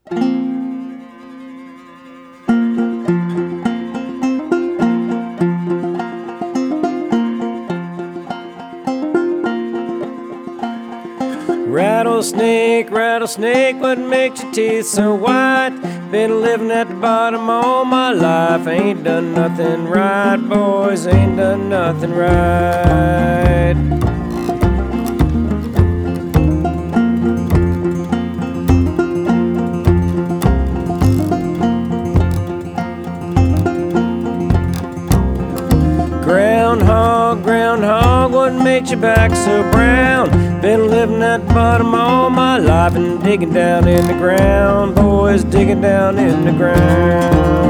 Rattlesnake, rattlesnake, what makes your teeth so white? Been living at the bottom all my life. Ain't done nothing right, boys, ain't done nothing right. Groundhog, groundhog, what makes your back so brown? Been living at the bottom all my life and digging down in the ground, boys, digging down in the ground.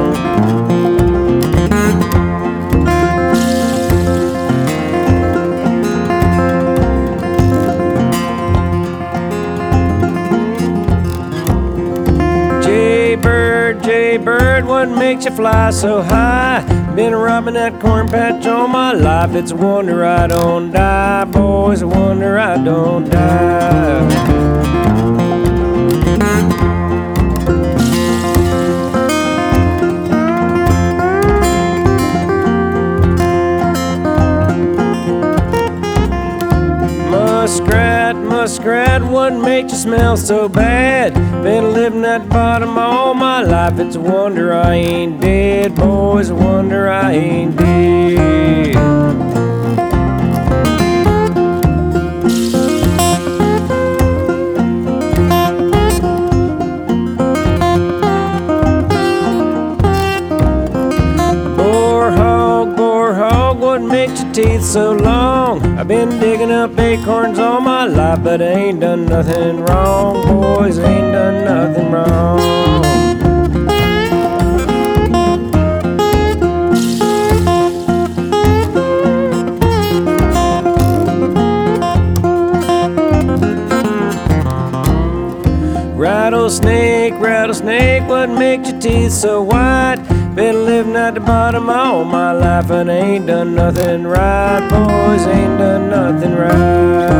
Jaybird, what makes you fly so high? Been robbing that corn patch all my life. It's a wonder I don't die, boys, a wonder I don't die. Muskrat, what makes you smell so bad? Been living at the bottom all my life. It's a wonder I ain't dead, boys, a wonder I ain't dead. Boar hog, what makes your teeth so long? I've been digging up acorns all my life, but I ain't done nothing wrong, boys, ain't done nothing wrong. Rattlesnake, rattlesnake, what makes your teeth so white? Been living at the bottom all my life and ain't done nothing right, boys, ain't done nothing right.